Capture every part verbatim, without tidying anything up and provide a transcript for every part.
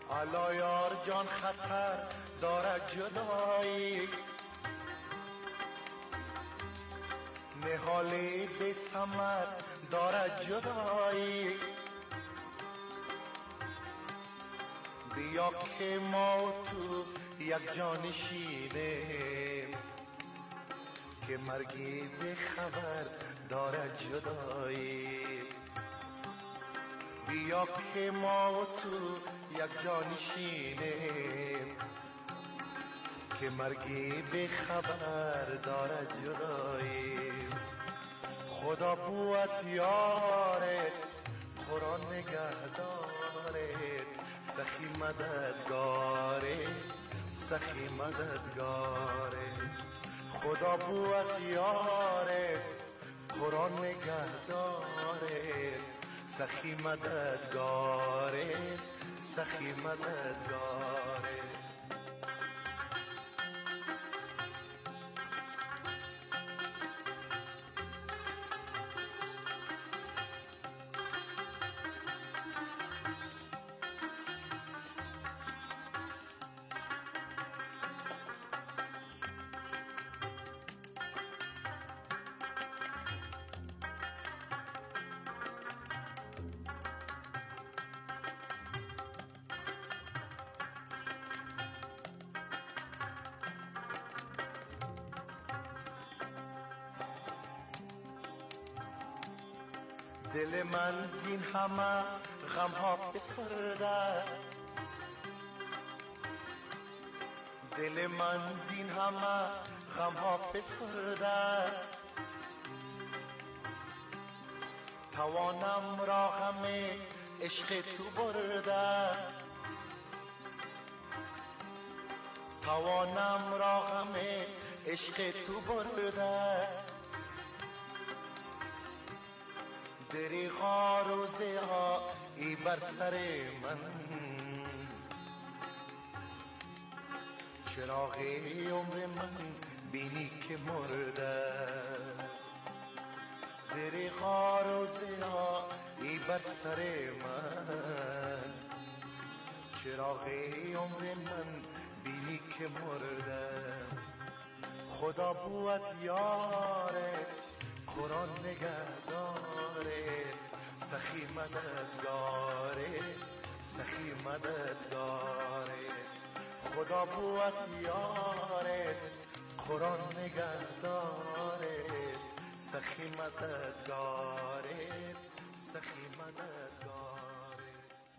الا یار جان خطر دارد جدایی، نهالی بی ثمر دارد جدایی. بیا که ما و تو یک جانشینیم، که مرگی بی خبر دارد جدایی. بیا که ما و تو یک جانشینیم، که مرگی بی خبر دارد جدایی. خدا بود یارت، قرآن نگهدارت، سخی مددگارت، سخی مددگارت. خدا بود یارت، قرآن نگهدارت، سخی مددگارت، سخی مددگارت. دل من زین همه غم ها فسرده، دل من زین همه غم ها فسرده. توانم را غم عشق تو برده، توانم را غم عشق تو برده. دریغا روزه ها ای بر سر من، چراغ عمر من بینی که مرده. دریغا روزه ها ای بر سر من، چراغ عمر من بینی که مرده. خدا بود یاره، قرآن نگهداره، سخی مددگاره، سخی مددگاره. خدا بود یاره، قرآن نگهداره، سخی مددگاره، سخی مددگاره.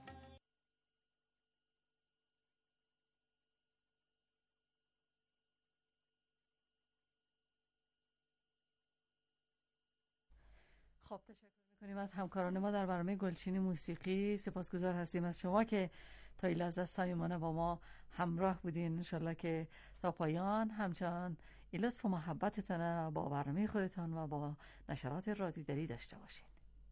خب تشکر میکنیم از همکاران ما در برنامه گلچین موسیقی. سپاسگزار هستیم از شما که تا این لحظه صمیمانه با ما همراه بودین. انشالله که تا پایان همچنان این لطف و محبتتان با برنامه خودتان و با نشرات رادیدری داشته باشین.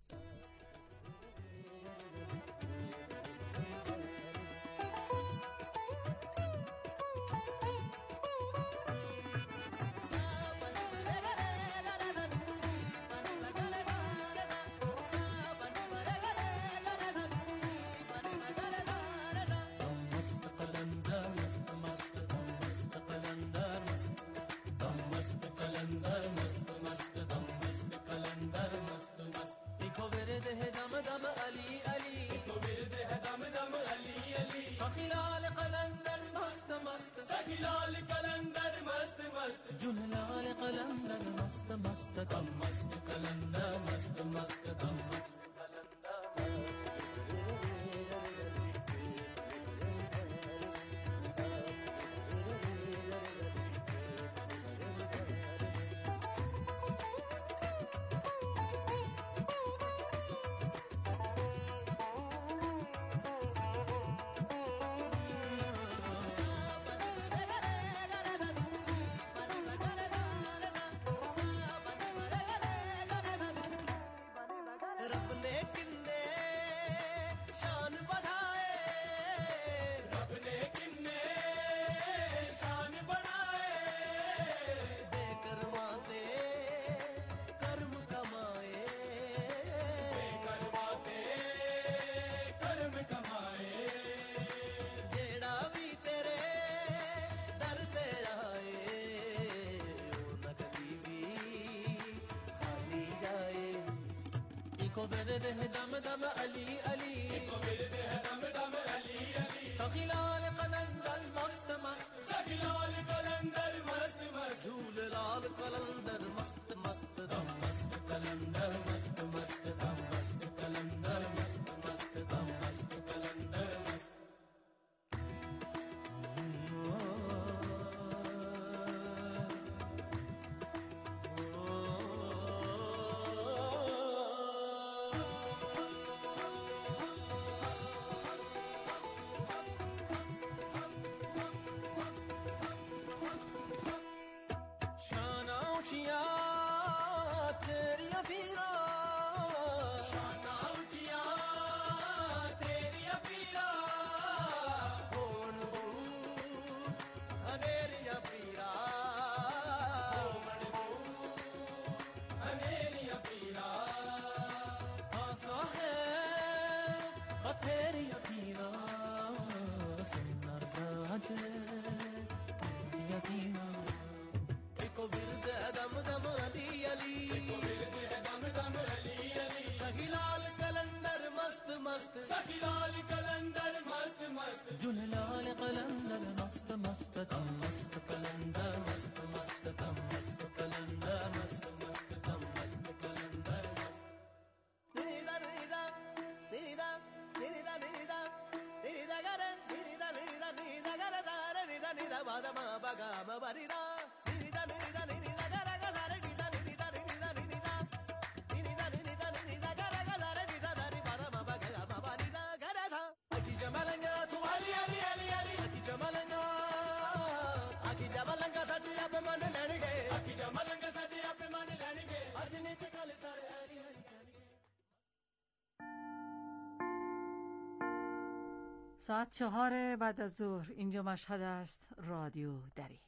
लाल कलंदर मस्त मस्त जुन लाल कलंदर मस्त मस्त दम मस्त कलंदर मस्त मस्त दम मस्त रब एको ورده دم دم علی علی एको ورده دم دم علی علی سخی لال قلندر مست مست سخی لال قلندر مست مست جول لال قلندر مست مست دم مست قلندر مست مست دم مست قلندر مست مست دم مست قلندر مست ساعت چهار بعد از ظهر اینجا مشهد است، رادیو دری.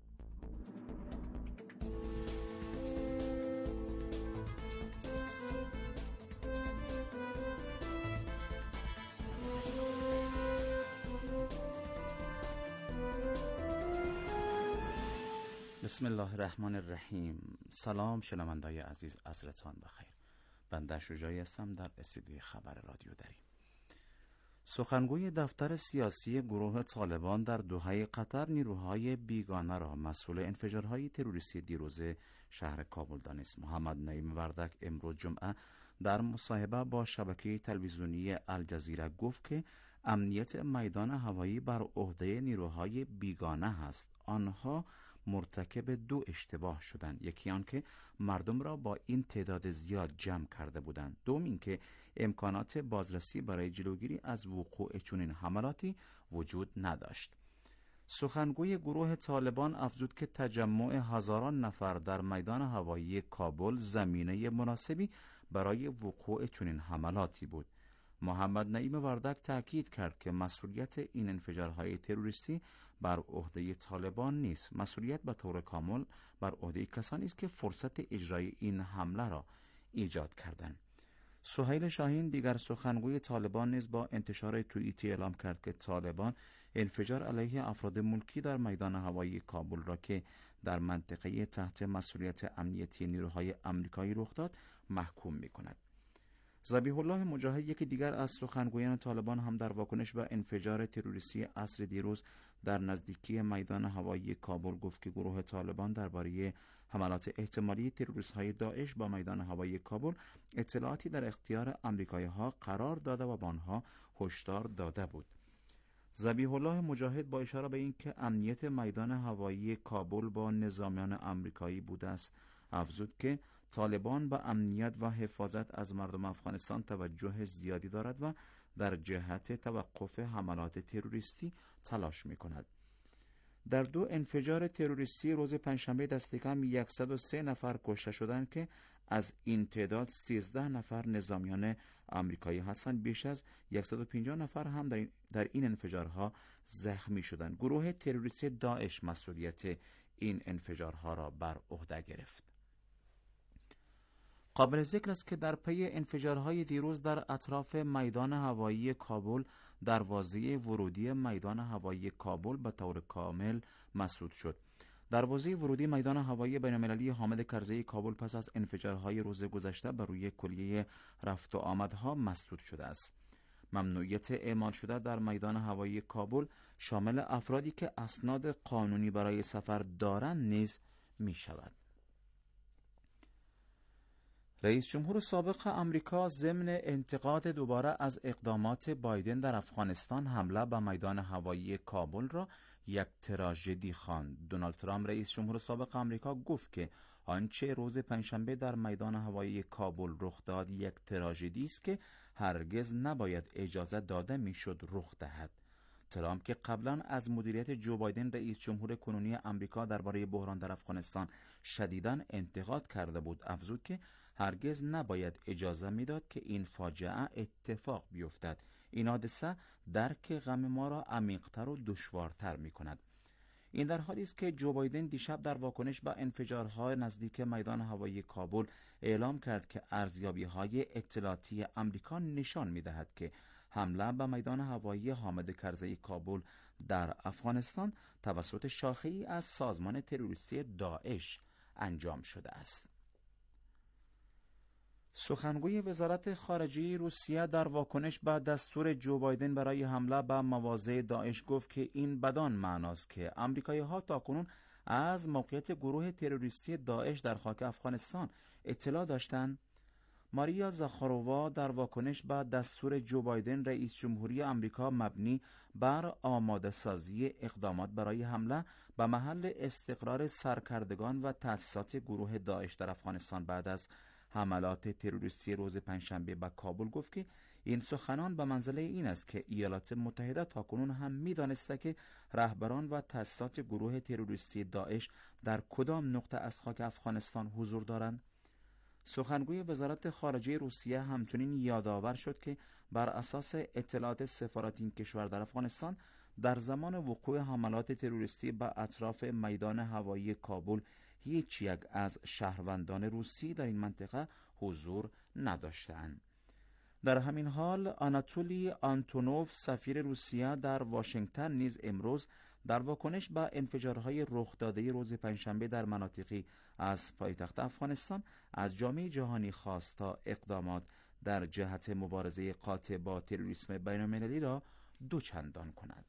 بسم الله الرحمن الرحیم. سلام شنوندای عزیز، عصرتان بخیر. بنده شجاعی هستم در استودیوی خبر رادیو دری. سخنگوی دفتر سیاسی گروه طالبان در دوحه قطر نیروهای بیگانه را مسئول انفجارهای تروریستی دیروز شهر کابل دانست. محمد نعیم وردک امروز جمعه در مصاحبه با شبکه تلویزیونی الجزیره گفت که امنیت میدان هوایی بر عهده نیروهای بیگانه است. آنها مرتکب دو اشتباه شدند. یکی آن که مردم را با این تعداد زیاد جمع کرده بودند، دوم این که امکانات بازرسی برای جلوگیری از وقوع چنین حملاتی وجود نداشت. سخنگوی گروه طالبان افزود که تجمع هزاران نفر در میدان هوایی کابل زمینه مناسبی برای وقوع چنین حملاتی بود. محمد نعیم وردک تأکید کرد که مسئولیت این انفجارهای تروریستی بر عهده طالبان نیست. مسئولیت به طور کامل بر عهده کسانی است که فرصت اجرای این حمله را ایجاد کردند. سهیل شاهین دیگر سخنگوی طالبان نیز با انتشار توییتی اعلام کرد که طالبان انفجار علیه افراد ملکی در میدان هوایی کابل را که در منطقه تحت مسئولیت امنیتی نیروهای آمریکایی رخ داد محکوم می‌کند. ذبیح الله مجاهد، یکی دیگر از سخنگویان طالبان، هم در واکنش به انفجار تروریستی عصر دیروز در نزدیکی میدان هوایی کابل گفت که گروه طالبان درباره حملات احتمالی تروریست‌های داعش با میدان هوایی کابل اطلاعاتی در اختیار آمریکایی‌ها قرار داده و به آنها هشدار داده بود. ذبیح الله مجاهد با اشاره به اینکه امنیت میدان هوایی کابل با نظامیان آمریکایی بوده است، افزود که طالبان به امنیت و حفاظت از مردم افغانستان توجه زیادی دارد و در جهت توقف حملات تروریستی تلاش می‌کند. در دو انفجار تروریستی روز پنجشنبه دست کم صد و سه نفر کشته شدند که از این تعداد سیزده نفر نظامیان آمریکایی هستند. بیش از صد و پنجاه نفر هم در این, در این انفجارها زخمی شدند. گروه تروریستی داعش مسئولیت این انفجارها را بر عهده گرفت. قابل ذکر است که در پی انفجارهای دیروز در اطراف میدان هوایی کابل دروازه ورودی میدان هوایی کابل به طور کامل مسدود شد. دروازه ورودی میدان هوایی بین‌المللی حامد کرزی کابل پس از انفجارهای روز گذشته بر روی کلیه رفت و آمدها مسدود شده است. ممنوعیت اعمال شده در میدان هوایی کابل شامل افرادی که اسناد قانونی برای سفر دارند نیز می شود. رئیس جمهور سابق آمریکا ضمن انتقاد دوباره از اقدامات بایدن در افغانستان حمله به میدان هوایی کابل را یک تراژدی خواند. دونالد ترامپ رئیس جمهور سابق آمریکا گفت که آنچه روز پنجشنبه در میدان هوایی کابل رخ داد یک تراژدی است که هرگز نباید اجازه داده میشد رخ دهد. ترامپ که قبلا از مدیریت جو بایدن رئیس جمهور کنونی آمریکا درباره بحران در افغانستان شدیداً انتقاد کرده بود، افزود که هرگز نباید اجازه میداد که این فاجعه اتفاق بیفتد. این حادثه درک غم ما را عمیق‌تر و دشوارتر می‌کند. این در حالی است که جو بایدن دیشب در واکنش به انفجارهای نزدیک میدان هوایی کابل اعلام کرد که ارزیابی‌های اطلاعاتی آمریکا نشان می‌دهد که حمله به میدان هوایی حامد کرزی کابل در افغانستان توسط شاخه‌ای از سازمان تروریستی داعش انجام شده است. سخنگوی وزارت خارجه روسیه در واکنش به دستور جو بایدن برای حمله به مواضع داعش گفت که این بدان معناست که آمریکایی‌ها تاکنون از موقعیت گروه تروریستی داعش در خاک افغانستان اطلاع داشتند. ماریا زاخارووا در واکنش به دستور جو بایدن رئیس جمهوری آمریکا مبنی بر آماده سازی اقدامات برای حمله به محل استقرار سرکردگان و تأسیسات گروه داعش در افغانستان بعد از حملات تروریستی روز پنجشنبه به کابل گفت که این سخنان به منزله این است که ایالات متحده تاکنون هم می‌دانسته که رهبران و تأسیسات گروه تروریستی داعش در کدام نقطه از خاک افغانستان حضور دارند. سخنگوی وزارت خارجه روسیه همچنین یادآور شد که بر اساس اطلاعات سفارت این کشور در افغانستان در زمان وقوع حملات تروریستی به اطراف میدان هوایی کابل هیچ یک از شهروندان روسی در این منطقه حضور نداشتند. در همین حال آناتولی آنتونوف سفیر روسیه در واشنگتن نیز امروز در واکنش به انفجارهای رخ داده روز پنجشنبه در مناطقی از پایتخت افغانستان از جامعه جهانی خواست تا اقدامات در جهت مبارزه قاطع با تروریسم بین‌المللی را دوچندان کند.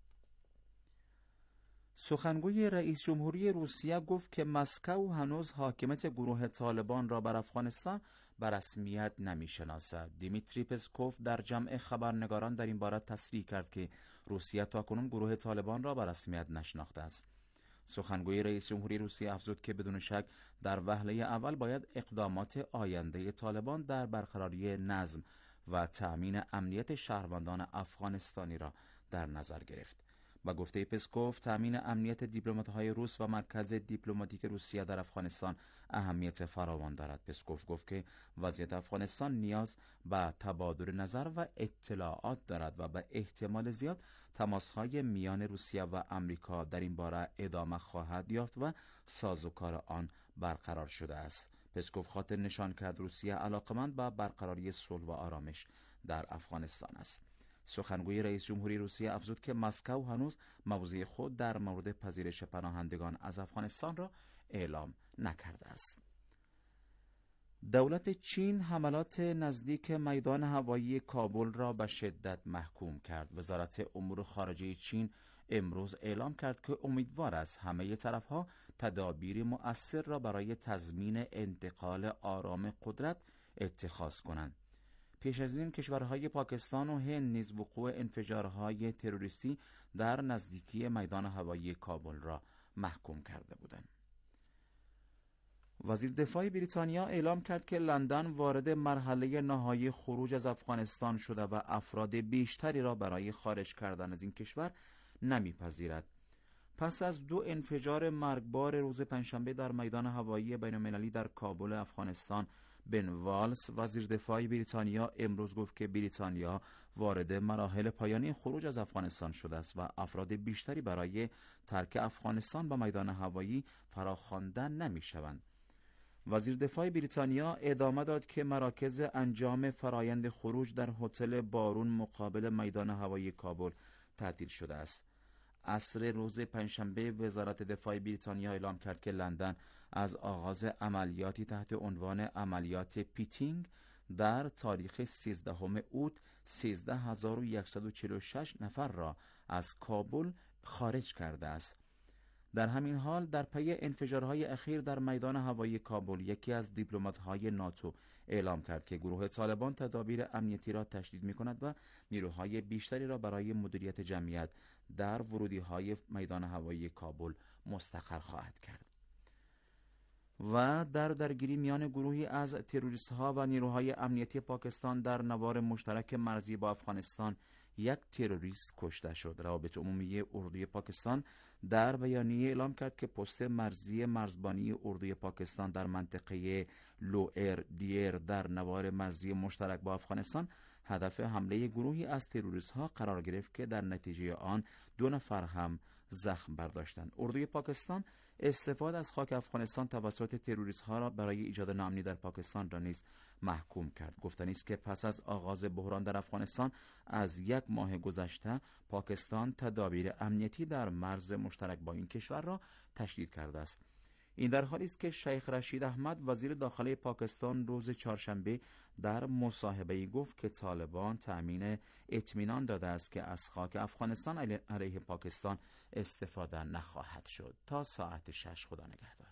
سخنگوی رئیس جمهوری روسیه گفت که مسکو هنوز حاکمیت گروه طالبان را بر افغانستان به رسمیت نمی‌شناسد. دیمیتری پسکوف در جمع خبرنگاران در این باره تصریح کرد که روسیه تاکنون گروه طالبان را به رسمیت نشناخته است. سخنگوی رئیس جمهوری روسیه افزود که بدون شک در وهله اول باید اقدامات آینده طالبان در برقراری نظم و تأمین امنیت شهروندان افغانستانی را در نظر گرفت. با گفته پسکوف تأمین امنیت دیپلمات‌های روس و مرکز دیپلماتیک روسیه در افغانستان اهمیت فراوان دارد. پسکوف گفت که وضعیت افغانستان نیاز به تبادل نظر و اطلاعات دارد و به احتمال زیاد تماس‌های میان روسیه و آمریکا در این باره ادامه خواهد یافت و سازوکار آن برقرار شده است. پسکوف خاطر نشان کرد روسیه علاقمند به برقراری صلح و آرامش در افغانستان است. سخنگوی رئیس جمهوری روسیه افزود که مسکو هنوز موضع خود در مورد پذیرش پناهندگان از افغانستان را اعلام نکرده است. دولت چین حملات نزدیک میدان هوایی کابل را به شدت محکوم کرد. وزارت امور خارجه چین امروز اعلام کرد که امیدوار است همه طرف‌ها تدابیر مؤثر را برای تضمین انتقال آرام قدرت اتخاذ کنند. پیش از این کشورهای پاکستان و هند نیز وقوع انفجارهای تروریستی در نزدیکی میدان هوایی کابل را محکوم کرده بودند. وزیر دفاع بریتانیا اعلام کرد که لندن وارد مرحله نهایی خروج از افغانستان شده و افراد بیشتری را برای خارج کردن از این کشور نمیپذیرد. پس از دو انفجار مرگبار روز پنجشنبه در میدان هوایی بین‌المللی در کابل افغانستان، بن والز وزیر دفاع بریتانیا امروز گفت که بریتانیا وارد مراحل پایانی خروج از افغانستان شده است و افراد بیشتری برای ترک افغانستان به میدان هوایی فراخوانده نمی‌شوند. وزیر دفاع بریتانیا ادامه داد که مراکز انجام فرایند خروج در هتل بارون مقابل میدان هوایی کابل تعطیل شده است. عصر روز پنجشنبه وزارت دفاع بریتانیا اعلام کرد که لندن از آغاز عملیاتی تحت عنوان عملیات پیتینگ در تاریخ سیزدهم اوت سیزده هزار و صد و چهل و شش نفر را از کابل خارج کرده است. در همین حال در پی انفجارهای اخیر در میدان هوایی کابل، یکی از دیپلمات‌های ناتو اعلام کرد که گروه طالبان تدابیر امنیتی را تشدید می‌کند و نیروهای بیشتری را برای مدیریت جمعیت در ورودی‌های میدان هوایی کابل مستقر خواهد کرد. و در درگیری میان گروهی از تروریست‌ها و نیروهای امنیتی پاکستان در نوار مشترک مرزی با افغانستان یک تروریست کشته شد. روابط عمومی اردوی پاکستان در بیانیه اعلام کرد که پست مرزی مرزبانی اردوی پاکستان در منطقه لوئر دیر در نوار مرزی مشترک با افغانستان هدف حمله گروهی از تروریست‌ها قرار گرفت که در نتیجه آن دو نفر هم زخم برداشتند. اردوی پاکستان استفاده از خاک افغانستان توسط تروریست‌ها را برای ایجاد ناامنی در پاکستان را نیز محکوم کرد. گفتنی است که پس از آغاز بحران در افغانستان از یک ماه گذشته پاکستان تدابیر امنیتی در مرز مشترک با این کشور را تشدید کرده است. این در حالی است که شیخ رشید احمد وزیر داخلی پاکستان روز چهارشنبه در مصاحبه‌ای گفت که طالبان تأمین اطمینان داده است که از خاک افغانستان علیه پاکستان استفاده نخواهد شد. تا ساعت شش خدا نگهدار.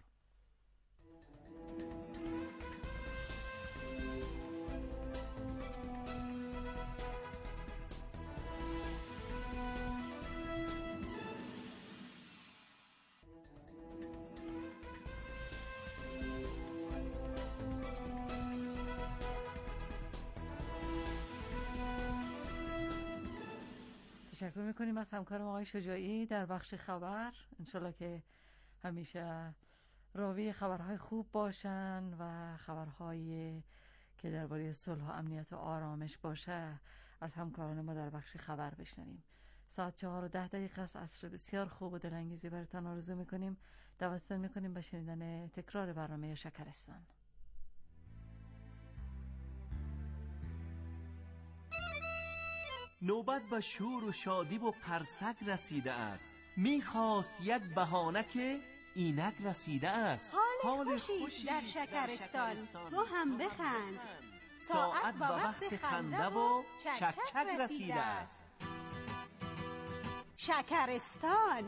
تشکر میکنیم از همکارم آقای شجاعی در بخش خبر. انشالله که همیشه راوی خبرهای خوب باشن و خبرهایی که درباره صلح و امنیت و آرامش باشه از همکاران ما در بخش خبر بشنویم. ساعت چهار و ده دقیقه است. عصر بسیار خوب و دلانگیزی براتون آرزو میکنیم. دعوتتون میکنیم به شنیدن تکرار برنامه شکرستان. نوبت به شور و شادی و قرصک رسیده است. میخواست یک بهانه که اینک رسیده است. حال خوشی در شکرستان، تو هم بخند. ساعت به وقت خنده و چک چک رسیده است. شکرستان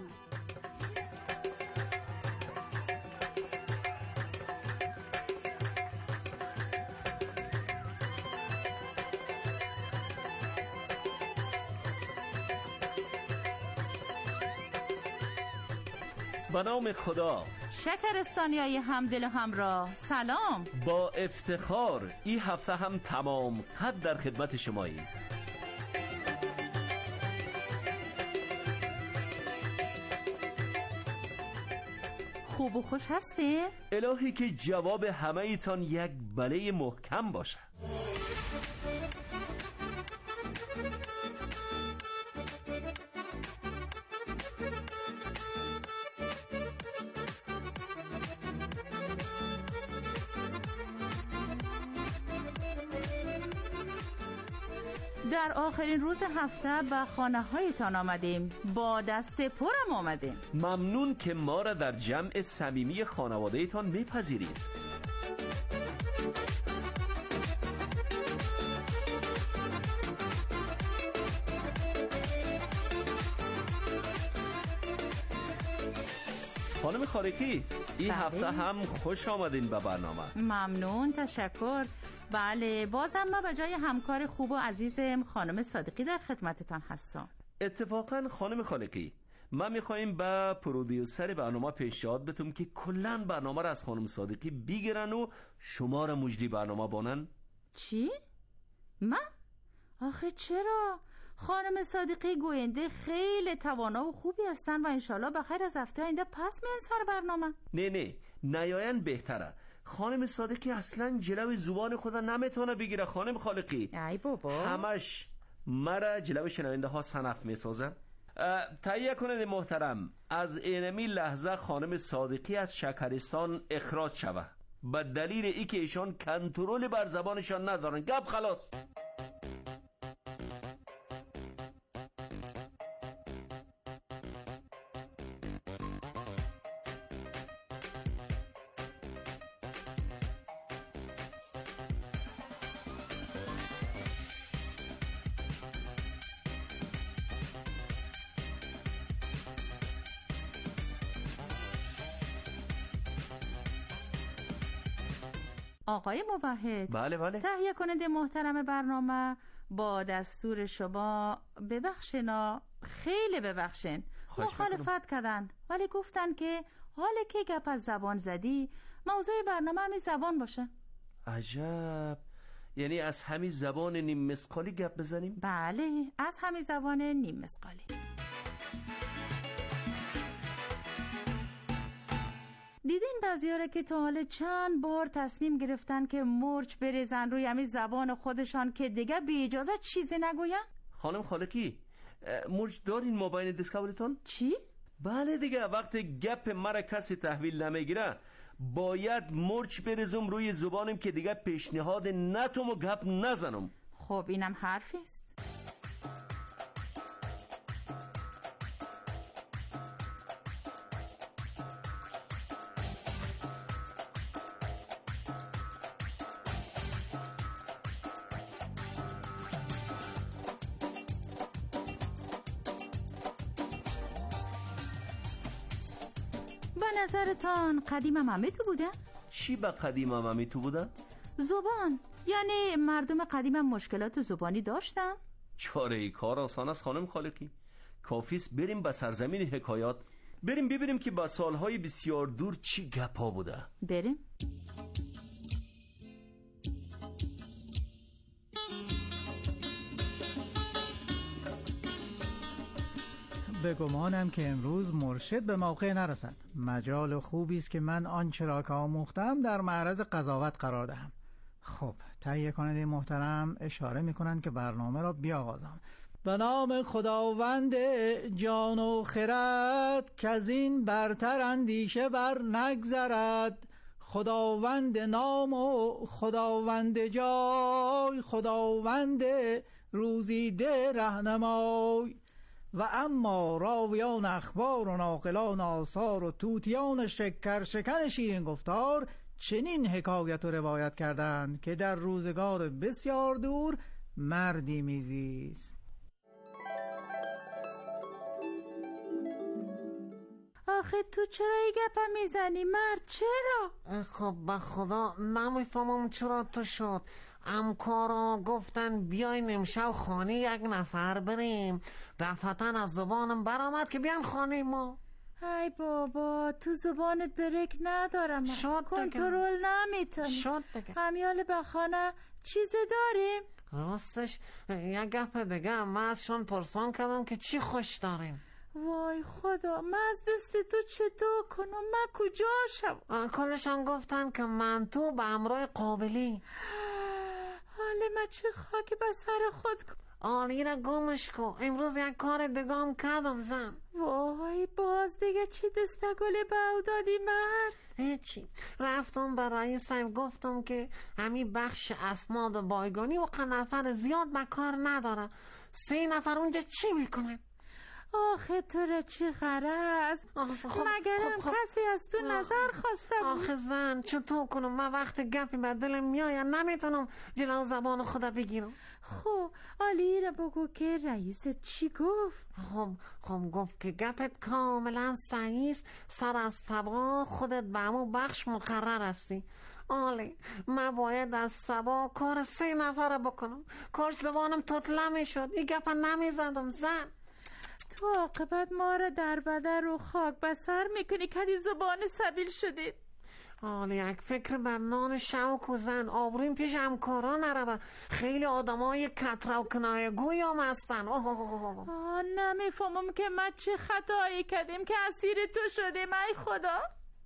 به نام خدا. شکرستانیای همدل و همراه سلام. با افتخار این هفته هم تمام قد در خدمت شماییم. خوب و خوش هستی؟ الهی که جواب همه ایتان یک بله محکم باشه. در آخرین روز هفته به خانه هایتان آمدیم. با دست پرم آمدیم. ممنون که ما را در جمع صمیمی خانواده ایتان میپذیرید. خانم خالقی، این هفته هم خوش آمدین به برنامه. ممنون، تشکر. بله، بازم ما به جای همکار خوب و عزیزم خانم صادقی در خدمتتان هستم. اتفاقا خانم خالقی، ما میخواییم به پرودیوسر برنامه پیشنهاد بتم که کلن برنامه را از خانم صادقی بگیرن و شما را مجری برنامه بانن. چی؟ من؟ آخه چرا؟ خانم صادقی گوینده خیلی توانا و خوبی هستن و انشالله بخیر از هفته آینده پس میان سر برنامه. نه نه، نیاین بهتره. خانم صادقی اصلا جلوی زبان خدا نمیتونه بگیره. خانم خالقی ای بابا، همش مرا جلوی شنونده ها سنف میسازه. تهیه کننده محترم، از اینمی لحظه خانم صادقی از شکرستان اخراج شوه به دلیل ای که ایشان کنترل بر زبانشان ندارن. گپ خلاص. آقای موحد. بله بله. تهیه کننده محترم برنامه با دستور شما ببخشینا، خیلی ببخشین، مخالفت کردن، ولی گفتن که حالا که گپ از زبان زدی موضوع برنامه همین زبان باشه. عجب، یعنی از همین زبان نیم مسقالی گپ بزنیم؟ بله، از همین زبان نیم مسقالی. دیدین بعضیاره که تا حالا چند بار تصمیم گرفتن که مرچ بریزن روی همین زبان خودشان که دیگه بی اجازه چیزی نگوین؟ خانم خالقی، مرچ دارین موبایل دیسکاوریتون؟ چی؟ بله دیگه، وقتی گپ مرا کسی تحویل نمیگیره باید مرچ بریزم روی زبانم که دیگه پیشنهاد نتوم و گپ نزنم. خب اینم حرفی است. به نظرتان قدیم همه تو بودن؟ چی به قدیم همه تو بودن؟ زبان، یعنی مردم قدیم مشکلات زبانی داشتن؟ چاره ای کار آسان است خانم خالقی. کافیست بریم به سرزمین حکایات، بریم ببینیم که با سالهای بسیار دور چی گپا بوده. بریم. به گمانم که امروز مرشد به موقع نرسد. مجال خوبی است که من آنچه را که آموختم در معرض قضاوت قرار دهم. خب، تهیه کننده محترم اشاره می‌کنند که برنامه را بیاغازم. به نام خداوند جان و خرد که از این برتر اندیشه بر نگذرد، خداوند نام و خداوند جای، خداوند روزیده رهنمای. و اما راویان اخبار و ناقلان آثار و توتیان شکر شکن شیرین گفتار چنین حکایت و روایت کردند که در روزگار بسیار دور مردی میزیست. آخه تو چرا این گپا میزنی مرد؟ چرا؟ خب به خدا نمیفهمم چرا تو شد. همکارا گفتن بیاین امشب خانه یک نفر بریم، دفعتن از زبانم برآمد که بیان خانه ما. ای بابا، تو زبانت بریک ندارم، کنترل نمیتونم. شد دیگه. همیال به خانه چیزی داریم؟ راستش یک گپ دیگه من ازشون پرسان کردم که چی خوش داریم. وای خدا، من از دست تو چطور کنم؟ من کجا شم؟ کلشان گفتن که من تو به امرای قابلی. حالا من چه خاکی به سر خود کنم؟ آلی را گمش کن، امروز یک کار دیگه هم کردم زن. وای باز دیگه چی دستگل باو دادی مرد؟ هیچی، رفتم به رئیسم گفتم که همین بخش اسناد بایگانی و نفر زیاد به کار نداره، سه نفر اونجا چی میکنن؟ آخه تو را چه غرض؟ مگرم خب خب کسی از تو نظر خواسته بود؟ آخه زن چطور کنم؟ من وقت گپی به دلم میاید نمیتونم جلو زبان خدا بگیرم. خب آلی را بگو که رئیست چی گفت؟ خب خب گفت که گپت کاملا صحیح است، سر از صبا خودت به همون بخش مقرر هستی. آلی من باید از صبا کار سه نفر بکنم، کاش زبانم تطلع میشد، این گپ نمیزدم زن. تو عاقبت ما را در بدر و خاک بسر میکنی که دی زبان سبیل شدید. آلی یک فکر بر نان شوک و زن، آبرویم پیش همکارا نروه، خیلی آدم های کتره و کنایه گوی هم هستن. آه آه آه آه نمیفهمم که ما چه خطایی کردیم که اسیر تو شدیم. ای خدا.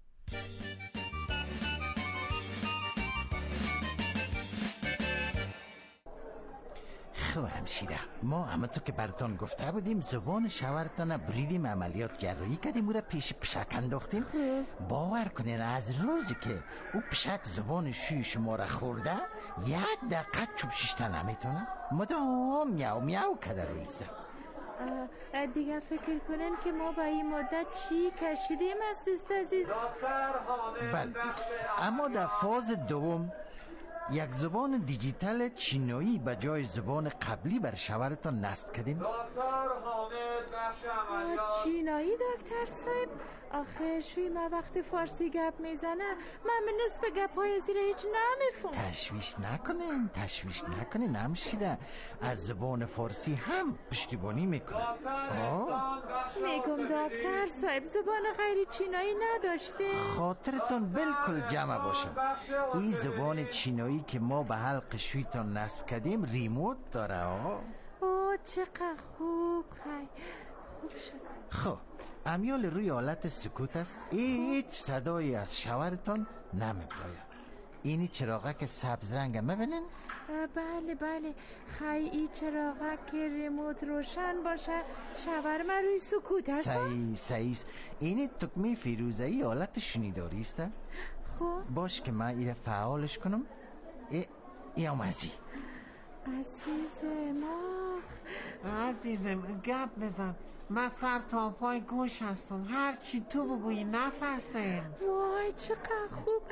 خب همشیره، ما همه تو که براتون گفته بودیم زبان شوهرتان بریدیم، عملیات جراحی کردیم، او را پیش پشک انداختیم. باور کنین از روزی که او پشک زبان شوی شما را خورده یک دقیقه چوب شیشته نمیتونه، مدام میاو میاو کده رویزده. دیگه فکر کنن که ما با این مدت چی کشیدیم از دست عزیز. بله، اما در فاز دوم یک زبان دیجیتال چینایی به جای زبان قبلی بر شوهرتان نصب کردیم. چینایی دکتر صاحب؟ آخه شوی ما وقت فارسی گپ میزنه من به نصف گپای زیر هیچ نمیفهم. تشویش نکنین تشویش نکنین همشیره، از زبان فارسی هم پشتیبانی میکنه. میگم دکتر صاحب زبان غیر چینایی نداشته؟ خاطرتون بالکل جمع باشه. این زبان چینایی که ما به حلق شویتان نصب کردیم ریموت داره. آه اوه چقدر خوب. خیلی خوب شد. خب امیال روی حالت سکوت است. هیچ صدایی از شوهرتان نمیبراید. اینی چراغه که سبز رنگه میبینین؟ بله بله. خیلی چراغه که ریموت روشن باشه شوهر من روی سکوت است. صحیح صحیح. اینی تکمه فیروزه‌ای حالت شنیداری است. خب باش که من ایره فعالش کنم. ای ایام ازی عزیزم آخ عزیزم گپ بزن، من سر تا پای گوش هستم، هر چی تو بگویی نفرسم. وای چقدر خوب.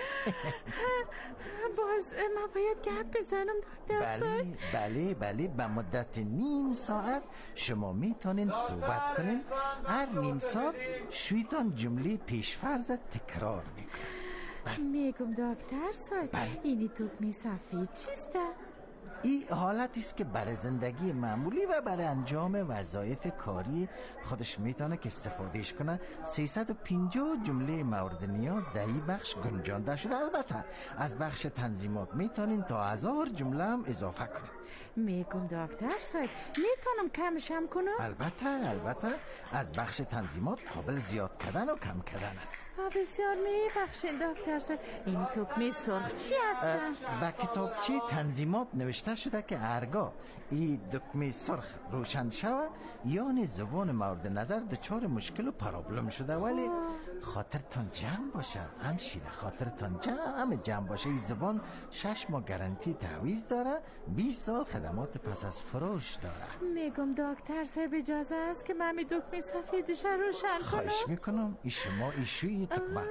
باز من باید گپ بزنم دکتر صاحب؟ بله بله بله. به مدت نیم ساعت شما میتونین صحبت کنین. هر نیم ساعت شویتان جمله پیشفرض تکرار میکنه. میگم دکتر صاحب اینی توپ سفید چیسته؟ این حالتی است که برای زندگی معمولی و برای انجام وظایف کاری خودش میتونه که استفادهش کنه. سیصد و پنجاه جمله مورد نیاز در این بخش گنجانده شده. البته از بخش تنظیمات میتونین تا هزار جمله هم اضافه کنین. میگم دکتر صاحب میتونم کمشم کنم؟ البته البته از بخش تنظیمات قابل زیاد کردن و کم کردن است. بسیار میبخشین دکتر صاحب. این تکمه سرخ چی هستن؟ با کتابچه تنظیمات نوشته شده که هرگاه این دکمه سرخ روشن شوه یعنی زبان مورد نظر دچار مشکل و پرابلم شده. ولی خاطرتان جمع باشه همشیره، خاطرتان جمع جمع باشه. این زبان شش ماه گارانتی تعویض داره، بیست سال خدمات پس از فروش داره. میگم دکتر صاحب اجازه است که من می دکمه سفیدش روشن کنم؟ خواهش میکنم. ای شما ایشوی تکمه.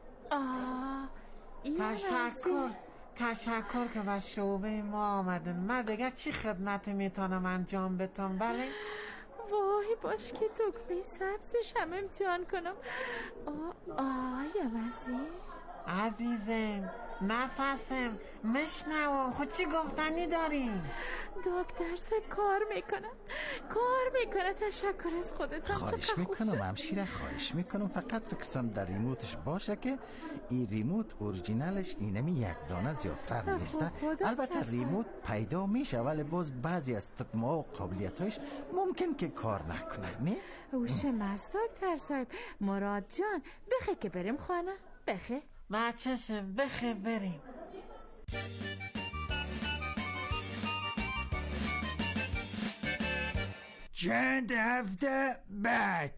آه تشکر تشکر که به شعبه ما آمدن. من دیگه چی خدمت میتونم انجام بدم؟ بله وای باش که دکمه سبزش هم امتحان کنم. آه آه یا وزیر عزیزم نفسم مشنوم. خود چی گفتنی داری؟ دکتر صاحب کار میکنه کار میکنه. تشکر از خودتان. خواهش میکنم همشیره، خواهش میکنم. فقط فکرتان در ریموتش باشه که این ریموت اورجینالش اینمی یک دانه زیادتر نیسته. البته ریموت پیدا میشه ولی باز بعضی از تکمه و قابلیتایش ممکن که کار نکنه. نه اوشم است دکتر صاحب. مراد جان بخه که بریم خانه. بخه بچه‌شم بخه بریم. چند هفته بعد.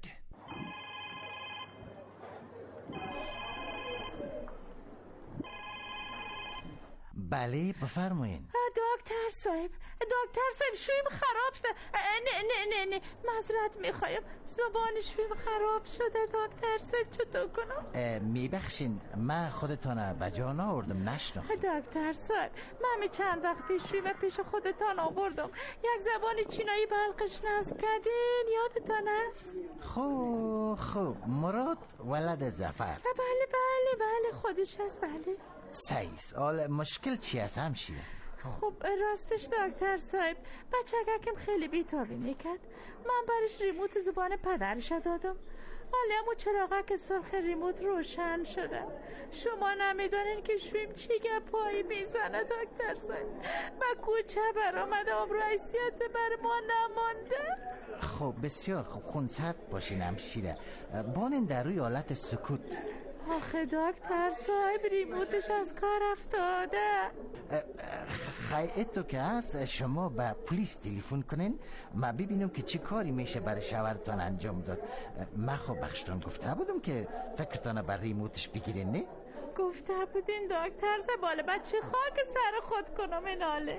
بله بفرمایین. دکتر صاحب دکتر صاحب شویم خراب شده. نه نه نه نه معذرت میخوایم زبان شویم خراب شده. دکتر صاحب چطور کنم؟ میبخشین من خودتان بجان آوردم نشناختم. دکتر صاحب من می چند وقت پیش شویم پیش خودتان آوردم. یک زبان چینایی به حلقش نصب کردین یادتان است؟ خب خب مراد ولد زفر. بله بله بله خودش هست. بله سیس. حالا مشکل چی هست همشیره؟ خب راستش دکتر صاحب بچگکم خیلی بیتابی میکرد. من برش ریموت زبان پدرش دادم. حالا امو چراغک سرخ ریموت روشن شده. شما نمیدانین که شویم چی گپایی میزنه دکتر صاحب. و کوچه برآمده آبرو حیثیت بر ما نمانده. خب بسیار خوب خونسرد باشین همشیره. بانین در روی حالت سکوت. آخه دکتر صاحب ریموتش از کار افتاده. خیلی تو که هست شما به پلیس تلفن کنین ما ببینم که چی کاری میشه برای شوهرتان انجام داد. من خب بخشتان گفته بودم که فکرتان بر ریموتش بگیرین. نه گفته بودین دکتر صاحب. باله بچه خاک سر خود کنم ایناله.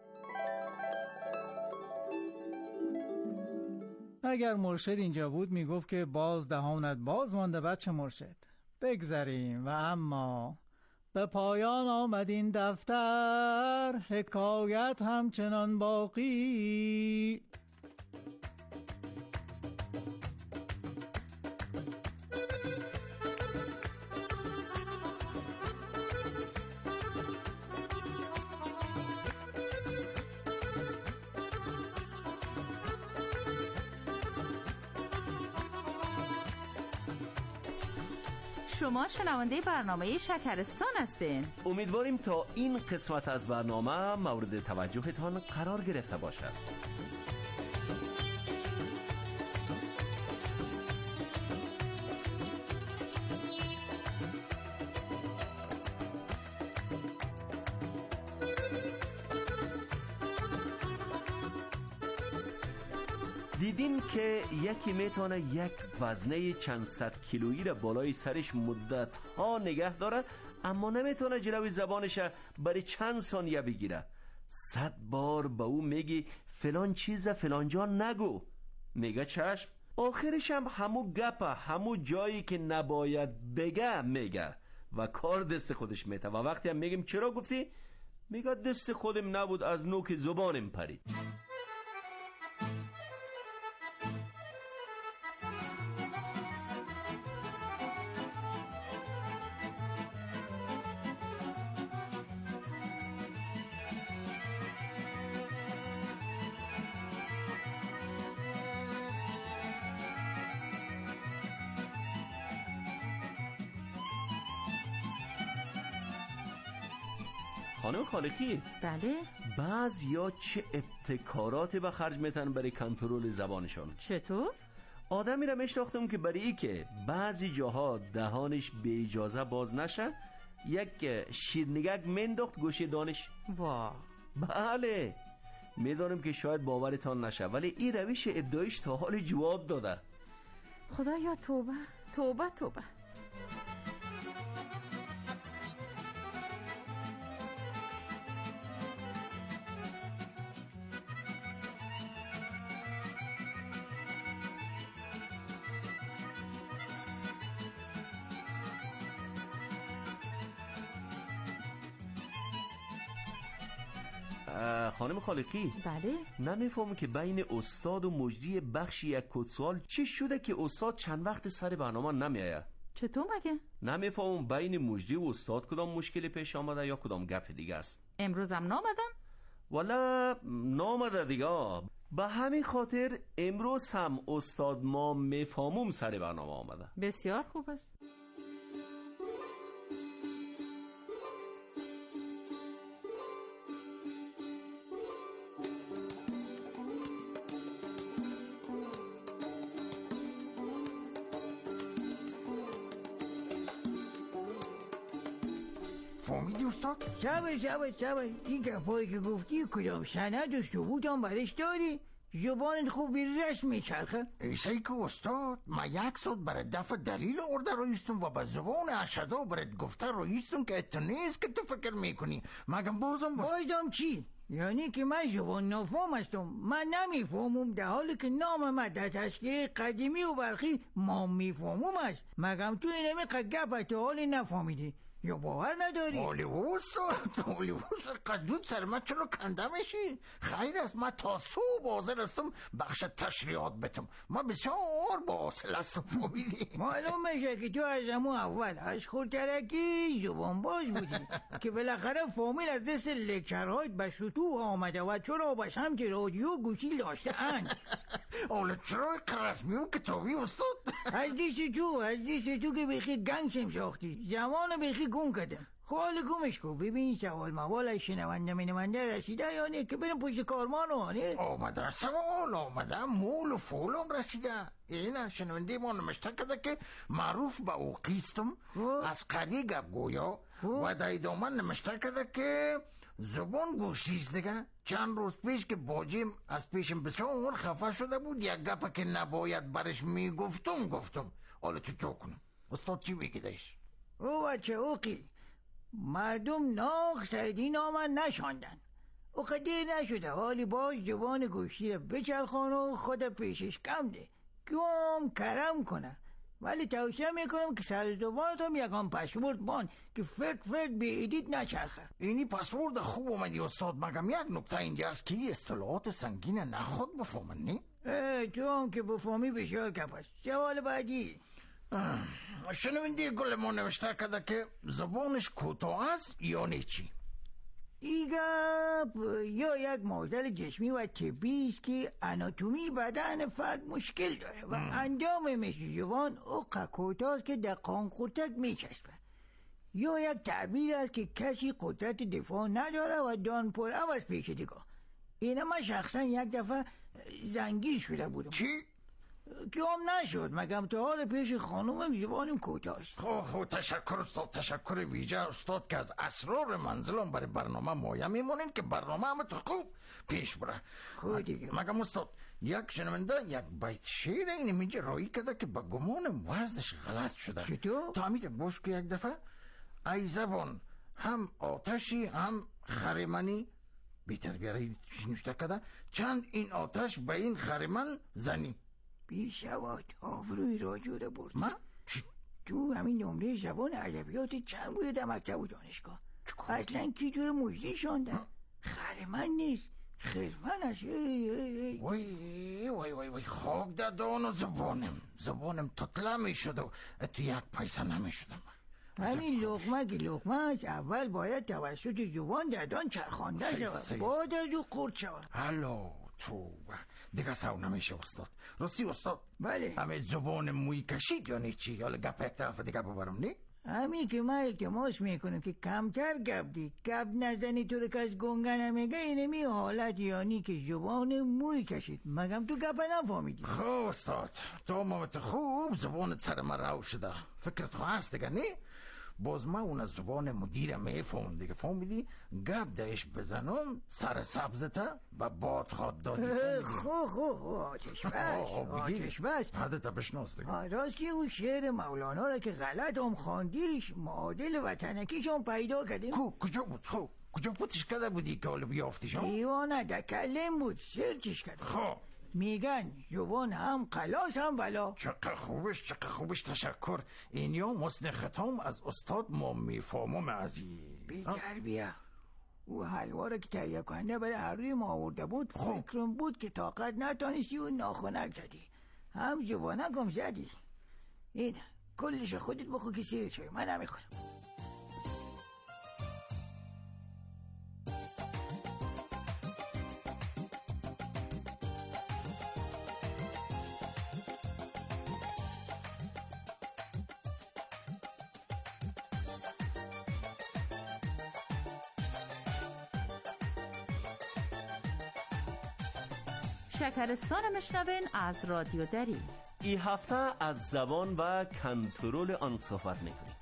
اگر مرشد اینجا بود میگفت که باز دهانت باز مانده بچه مرشد. بگذاریم و اما به پایان آمد این دفتر، حکایت همچنان باقی. شما شنونده برنامه شکرستان هستین. امیدواریم تا این قسمت از برنامه مورد توجهتان قرار گرفته باشد. دیدین که یکی میتونه یک وزنه چند صد کیلویی را بالای سرش مدت ها نگه داره، اما نمیتونه جلوی زبانش برای چند ثانیه بگیره. صد بار به او میگی فلان چیز فلان جا نگو، میگه چشم. آخرش هم همو گپه، همو جایی که نباید بگه میگه و کار دست خودش میته. و وقتی هم میگیم چرا گفتی، میگه دست خودم نبود، از نوک زبانم پرید. خانم خالقی، بله؟ بعضیا چه ابتکارات به خرج میتن برای کنترل زبانشون. چطور؟ آدمی را میشناختم که برای ای که بعضی جاها دهانش به اجازه باز نشه، یک شیرنگک منداخت گوشه دانش. وا بله، میدانم که شاید باورتان نشه، ولی این روش ابداعیش تا حال جواب داده. خدایا توبه توبه توبه. خانم خالقی، بله؟ نمیفهمم که بین استاد و مجری بخشی یک کدسوال چی شده که استاد چند وقت سر برنامه نمیایه؟ چطور مگه؟ نمیفهمم بین مجری و استاد کدام مشکلی پیش آمده یا کدام گپ دیگه است. امروز هم نامدن؟ والا نامده دیگه. به همین خاطر امروز هم استاد ما میفهمم سر برنامه آمده. بسیار خوب است. فهمیدی استاد؟ صبر صبر صبر، این گپایی که گفتی کدام سند و ثبوت هم برش داری؟ زبانت خوب بی رسم میچرخه؟ ایسایی که استاد، ما یک ساعت برای دفع دلیل ارده رویستم و با زبان اشدا برای گفته رویستم که اتو نیست که تو فکر میکنی. مگم بازم باز... بازم چی؟ یعنی که من زبان نافهم هستم، من نمیفهمم، در حالی که نام من در تذکره قدیمی و برخی ما میفهمم است. مگم تو اینمی که گپ تو حالی نفهمیدی یا باور نداری؟ اولی استاد، اولی استاد قدود سر من چرا کنده میشی؟ خیر است، من تا صبح حاضر هستم بخش تشریعات بتم. من بسیار با حاصل هستم. فهمیدی؟ معلوم میشه که تو از همون اول از خودترکی زبان باز بودی که بالاخره فامیل از دست لکچرهایت به شطوح آمده و چرا به سمت رادیو گوشی داشته‌اند. اولی چرا رسمی و کتابی استاد؟ از دیست تو از دیست تو که بخی گنگ شمشاختی زمان بخی گون کردم. خاله گمش کو ببین سوال موال شنونده منونده رسیده یا نه که بریم پشت کارمان رو نه؟ آمده سوال آمده مول و فولم رسیده. این شنونده ما نمشته کده که معروف به اوقیستم از قری گپ گویا و در ادامه نمشته کده که زبان گوشیست دیگه. چند روز پیش که باجیم از پیشم بسیار خفه شده بود، یک گپه که نباید برش میگفتم گفتم. حالا چطور کنم؟ استاد چی میگی دیش؟ او بچه اوقی مردم ناخ سردی نامن نشاندن، او قدیر نشده حالی باز جوان گوشتی رو بچرخان و خود پیشش کم ده کم کرم کنه. ولی توصیه میکنم که سر زبانت هم یکان پسورد بان که فرد فرد به ایدیت نچرخه. اینی پسورد خوب اومدی استاد. مگم یک نکته اینجا است که اصطلاحات سنگین نخود بفهمن نی؟ اه تو هم که بفهمی بسیار کپ است. سوال بعدی. شنوینده گل ما نوشته کده که زبانش کوتاه است یا نه چی؟ ایگا یا یک معضل جسمی و طبی است که آناتومی بدن فرد مشکل داره و انجام مثل زبان او کوتاست که در قانقورتک میچسبه، یا یک تعبیر است که کسی قدرت دفاع نداره و دان پر عوض پیش دیگه. اینه من شخصا یک دفعه زنگیر شده بودم. چی؟ که هم نشد مگم تا حال پیش خانومم زبانم کوتاست. خب خب تشکر استاد، تشکر ویژه استاد که از اسرار منزلم برای برنامه مایه میمونین که برنامه همه تو خوب پیش بره. خب دیگه مگم استاد یک شنونده یک بیت شعر این میگه رایی کرده که با گمانم وزنش غلط شده. چطور؟ تا همیده باش که یک دفعه ای زبان هم آتشی هم خریمنی بیتر بیاره نوشته کرده چند این آتش به این خریمن زنی. بی سواد آبروی راجوره برد. من؟ تو همین نمره زبان ادبیات چند بوده در مکتب و دانشگاه؟ اصلا کی جور مجری شاندن؟ خرمن نیست خرمن است. ای ای ای. وای وای وای وای خاک در دان و زبانم زبانم تطلع می شد و تو یک پیسه نمی شدم. همین لقمه که لقمه است اول باید توسط زبان در دان چرخانده شود بعد از او قورت شود. هلو تو دیگه سو نمیشه استاد. راستی استاد بله همه زبان موی کشید یا نیچی حالا گپ یک طرف دیگه ببرم نی؟ همین که من التماس میکنم که کمتر گپ دی گپ نزنی تو رو که از گنگه نمیگه اینمی حالت یعنی که زبان موی کشید. مگم تو گپ نفهمیدی؟ خب استاد تو مامت خوب زبانت سر من رو شده فکرت خواست دیگه نی؟ باز من اون از زبان مدیرم میفهم دیگه فهمیدی گپ دهش بزنم سر سبزته و باد خواد دادی. خو خو خو آتش بس آتش بس حدتا بشناس دیگه. راستی اون شعر مولانا را که غلط هم خواندیش معادل وطنکیش هم پیدا کردیم. کو کجا بود؟ خب کجا پوتش کرده بودی که حالا بیافتیش؟ دیوانه در کلم بود سرچش کرده. خب میگن زبان هم قلاس هم بلا. چقدر خوبش چقدر خوبش تشکر. اینیا مصن ختام از استاد ما میفهمم عزیز. بیتر بیا او حلوا را که تهیه کننده برای هر روی ما آورده بود فکرم بود که طاقت نتانستی و ناخونک زدی هم زبانک هم زدی. این کلش خودت بخو که سیر شوی من نمیخورم. شکرستان مشنوین از رادیو دری. این هفته از زبان و کنترل آن صحبت میکنیم.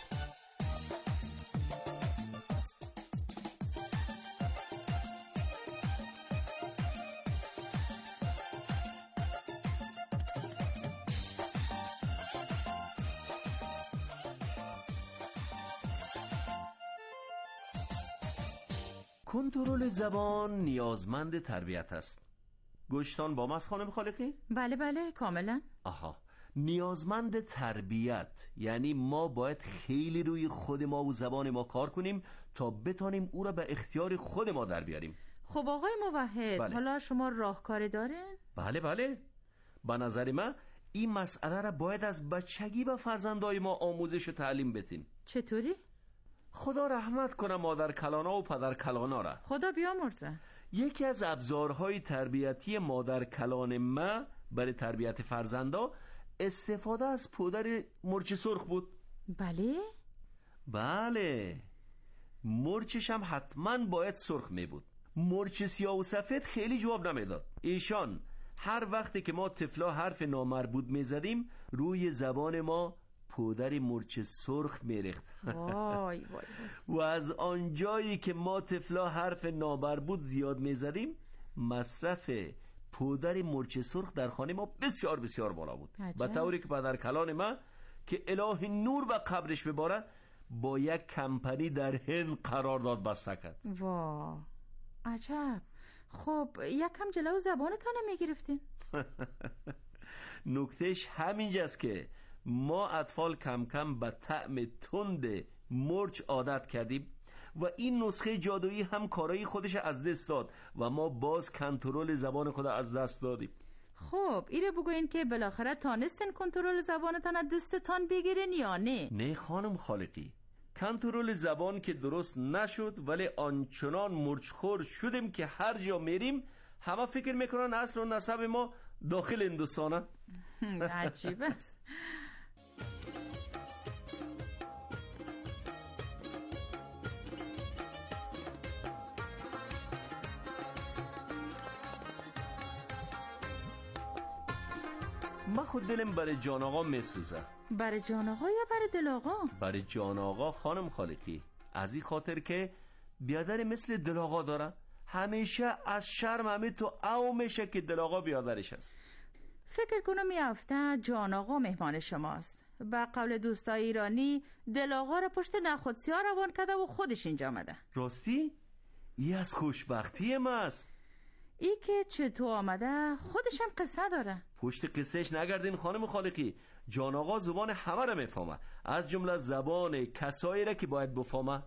کنترل زبان نیازمند تربیت است. گوشتان با ماست خانم خالقی؟ بله بله کاملا. آها نیازمند تربیت یعنی ما باید خیلی روی خود ما و زبان ما کار کنیم تا بتانیم او را به اختیار خود ما در بیاریم. خب آقای موحد بله. حالا شما راهکاری دارین؟ بله بله به نظر من این مسئله را باید از بچگی به فرزندای ما آموزش و تعلیم بدیم. چطوری؟ خدا رحمت کنه مادر کلانا و پدر کلانا را. خدا بیامرزه. یکی از ابزارهای تربیتی مادر کلان ما برای تربیت فرزندا استفاده از پودر مرچ سرخ بود. بله؟ بله مرچش هم حتما باید سرخ می بود. مرچ سیاه و سفید خیلی جواب نمیداد. ایشان هر وقتی که ما طفلا حرف نامربوط می زدیم روی زبان ما پودر مرچ سرخ میریخت. وای وای و از آنجایی که ما طفلا حرف نامربوط زیاد میزدیم مصرف پودر مرچ سرخ در خانه ما بسیار بسیار بالا بود. به طوری که پدر کلان ما که اله نور به قبرش بباره با یک کمپنی در هند قرارداد بسته کرد. وا عجب. خب یکم جلو زبانتان نمیگرفتین؟ نکتهش همینجاست که ما اطفال کم کم به طعم تند مرچ عادت کردیم و این نسخه جادویی هم کارایی خودش از دست داد و ما باز کنترل زبان خود از دست دادیم. خب ایره بگوین که بالاخره تانستین کنترل زبانتان از دستتان بگیرین یا نه؟ نه خانم خالقی کنترل زبان که درست نشد، ولی آنچنان مرچخور شدیم که هر جا میریم همه فکر میکنن اصل و نسب ما داخل هندوستانه. عجیب است. من خود دلم برای جان آقا میسوزه. برای جان آقا یا برای دل آقا؟ برای جان آقا خانم خالقی، از این خاطر که بیادر مثل دل آقا داره، همیشه از شرم همه تو او میشه که دل آقا بیادرش است. فکر کنم این هفته جان آقا مهمان شماست. با قول دوستای ایرانی دل آقا را پشت نخودسی ها روان کرده و خودش اینجا آمده. راستی؟ ای از خوشبختی ما است. ای که چطور آمده خودش هم قصه داره. پشت قصهش نگردین خانم خالقی، جان آقا زبان همه را میفهمه، از جمله زبان کسایی را که باید بفهمه.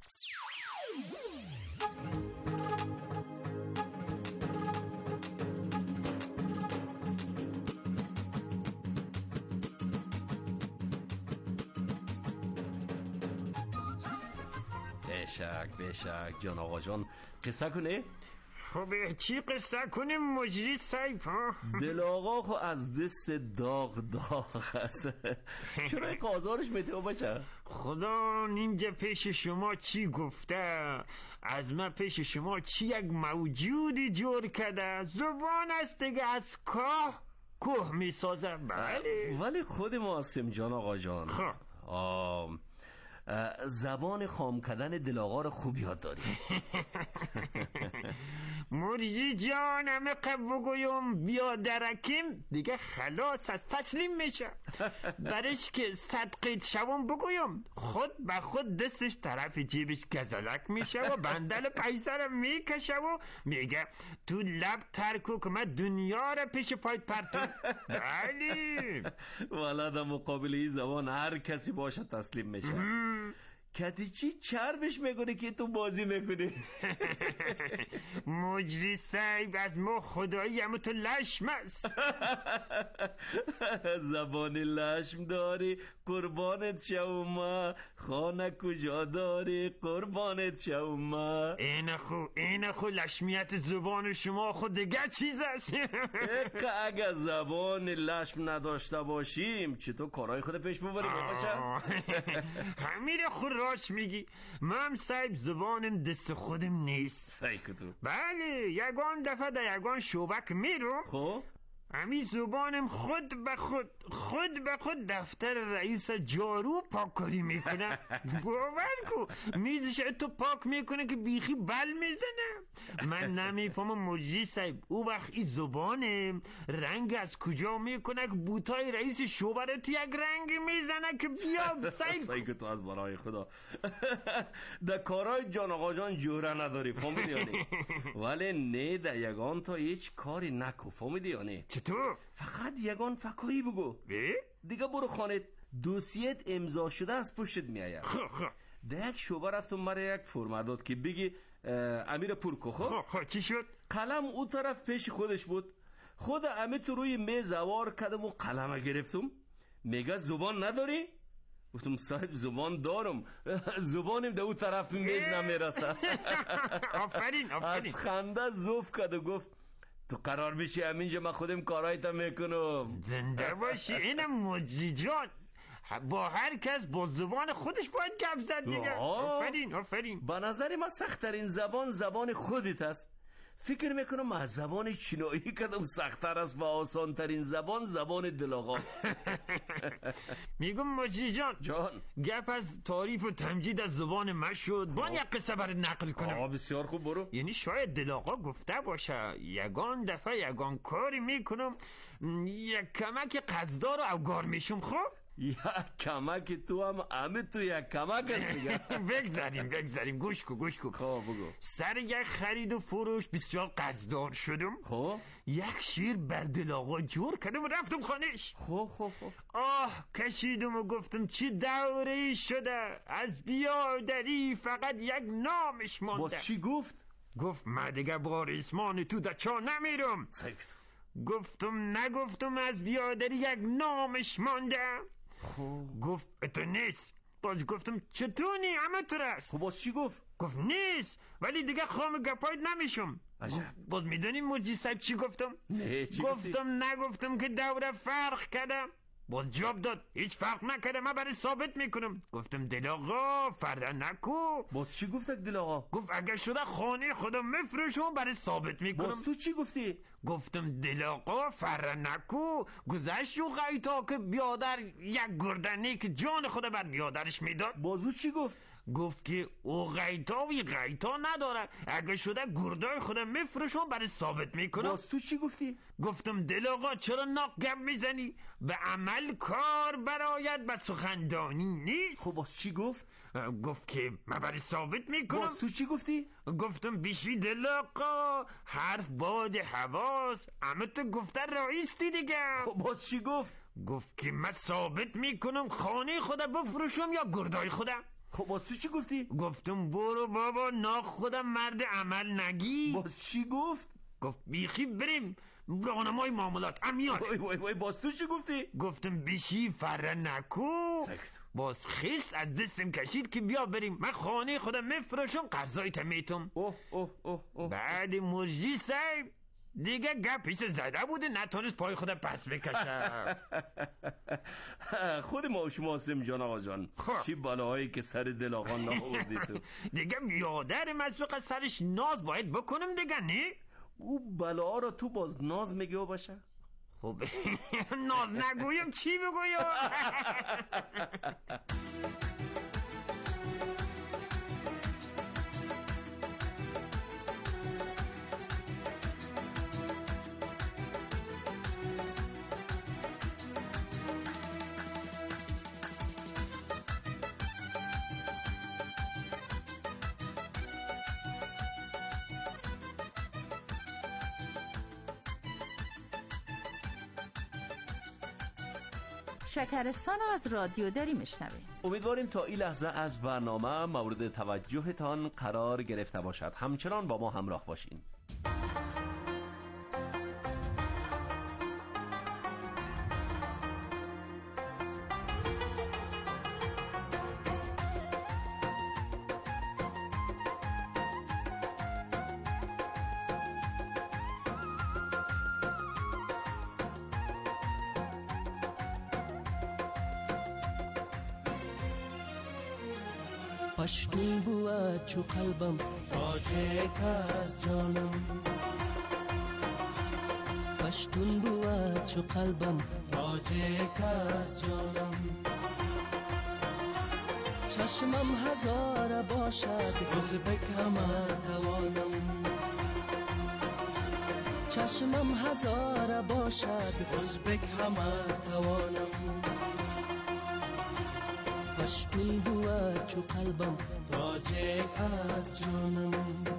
بشک بشک جان آقا جان، قصه کنه؟ خب چی قصه کنیم مجری سیف ها؟ دل آقا خو از دست داغ داغ است. چرا یک آزارش میتونه باشه؟ خدا اینجا پیش شما چی گفته؟ از من پیش شما چی یک موجودی جور کرده؟ زبان است دیگه، از کاه کوه میسازه. بله ولی خود ما هستیم جان آقا جان. خب آم زبان خام کردن دل آقا رو خوب یاد داری. مرجی جان همه قب بگویم بیا درکیم دیگه خلاص از تسلیم میشه. برش که صدقیت شوم بگویم خود به خود دستش طرف جیبش گزلک میشه و بندل پیسر میکشه و میگه تو لب ترکو که من دنیا رو پیش پایت پرتون. بلی والا در مقابل این زبان هر کسی باشه تسلیم میشه. کتی چی چربش میکنه که تو بازی میکنی؟ مجری سیب از ما خدایی همه تو لشم است. زبان لشم داری قربانت شوما، خانه کجا داری قربانت شوما. این خو این خو لشمیت زبان شما خود دیگه چیز است. اگه زبان لشم نداشته باشیم چطور کارهای خود پیش ببریم باشم؟ همین خود راست میگی. من سیب زبانم دست خودم نیست. سعی کتو. بله یگان دفعه در یگان شوبک میرو خب همین زبانم خود به خود خود به خود دفتر رئیس جارو پاک کاری میکنه. باور کو میزش تو پاک میکنه که بیخی بل میزنه. من نمیفهمم مجری صاحب او وقت این زبانم رنگ از کجا میکنه که بوتای رئیس شعبه رو تو یک رنگ میزنه که بیا سعی سعی تو از برای خدا. در کارهای جان آقا جان جوره نداری فهمیدی یعنی؟ ولی نه در یگان تا هیچ کاری نکو فهمیدی یعنی؟ چطور؟ فقط یگان فکایی بگو. بی؟ دیگه برو خانه دوسیت امضا شده از پشتت میآید. در یک شعبه رفتم مرا یک فرم داد که بگی امیر پورکو. خب خب چی شد؟ قلم او طرف پیش خودش بود. خود امیر تو روی میز وار کردم و قلم گرفتم. میگه زبان نداری؟ گفتم صاحب زبان دارم، زبانم در او طرف میز نمیرسه. آفرین آفرین. از خنده زوف کرد و گفت تو قرار بشی همینجا من خودم کارایتا میکنم. زنده باشی. اینم مجری جان با هر کس با زبان خودش باید گپ زد دیگه. آفرین آفرین. به نظر من سخت‌ترین زبان زبان خودت است. فکر میکنم از زبان چینایی کدام سخت‌تر است و آسان‌ترین زبان زبان دل آقاست. میگم مجری جان جان گپ از تعریف و تمجید از زبان من شد. با یک قصه برات نقل کنم. آه بسیار خوب برو. یعنی شاید دل آقا گفته باشه یگان دفعه یگان کاری میکنم یک کمک قصدار و اوگار میشم. خب یک کمک تو هم همه تو یک کمک است دیگه. بگذاریم بگذاریم گوش کو گوش کو. خب بگو. سر یک خرید و فروش بسیار قصدار شدم. خب یک شیر بر دل آقا جور کردم و رفتم خانهش. خب خب خب آه کشیدم و گفتم چی دوره شده از بیادری فقط یک نامش مانده. باز چی گفت؟ گفت من دیگه با ریسمان تو در چا نمیرم. گفتم نگفتم از بیادری یک نامش مانده. خوب. گفت اتو نیست باز گفتم چطوری همه ترس. خب باز چی گفت؟ گفت نیست، ولی دیگه خام گپایت نمیشم. عجب. باز میدونی موجی صاحب چی گفتم؟ نه چی گفتم نگفتم که دوره فرق کردم. باز جواب داد هیچ فرق نکرده، من برای ثابت میکنم. گفتم دل آقا فردا نکو. باز چی گفت دل آقا؟ گفت اگر شده خانه خودم میفروشم برای ثابت میکنم. باز تو چی گفتی؟ گفتم دل آقا فردا نکو. گذشت و غیتا که بیادر یک گردنی که جان خود بر بیادرش میداد. بازو چی گفت؟ گفت که او غیتا و غیتا نداره، اگه شده گردای خودم میفروشم برای ثابت میکنم. باز تو چی گفتی؟ گفتم دل آقا چرا ناق گپ میزنی؟ به عمل کار برآید به سخندانی نیست. خب باز چی گفت؟ گفت که من برای ثابت میکنم. باز تو چی گفتی؟ گفتم بیشی دل آقا حرف باد حواس، اما تو گفته رئیستی دیگه. خب باز چی گفت؟ گفت که من ثابت میکنم خانه خودم بفروشم یا گردای خودم. خب باز تو چی گفتی؟ گفتم برو بابا نا خودم مرد عمل نگی. باز چی گفت؟ گفت بیخی بریم راهنمای معاملات امیان. وای وای وای باز تو چی گفتی؟ گفتم بیشی فره نکو. باز خیس از دستم کشید که بیا بریم، من خانه خودم میفروشم قرضای تمیتم. اوه اوه اوه اوه. بعد موجی صاحب دیگه گپیش زده بوده، نتونست پای خودم پس بکشه. خود ما و شما هستیم جان آقا جان. چی بلاهایی که سر دل آقا ناوردی تو. دیگه بیادر مسوق از سرش ناز باید بکنم دیگه نه؟ او بلاها را تو باز ناز میگی و باشه؟ خب ناز نگویم چی بگویم؟ شکرستان از رادیو دری میشنویم. امیدواریم تا این لحظه از برنامه مورد توجهتان قرار گرفته باشد. همچنان با ما همراه باشین. پشتون بود چو قلبم تاجک از جانم، پشتون بود چو قلبم تاجک از جانم. چشمم هزار باشد ازبک همه توانم، چشمم هزار باشد ازبک همه توانم. پشتون بود چو قلبم تاجک از جانم.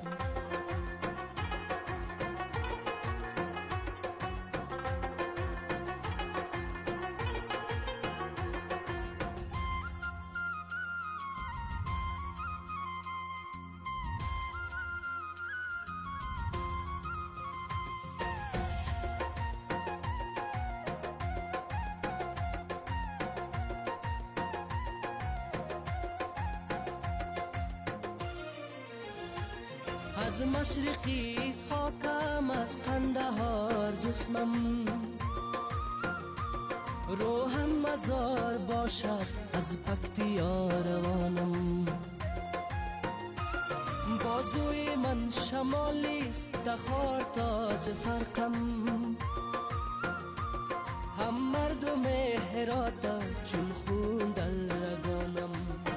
از مشرقی خاکم، از قندهار جسمم، روحم مزار باشد از پکتیا روانم. بازوی من شمالیست تخار تاج فرقم، هم مردم هراتا چون خون در رگانم.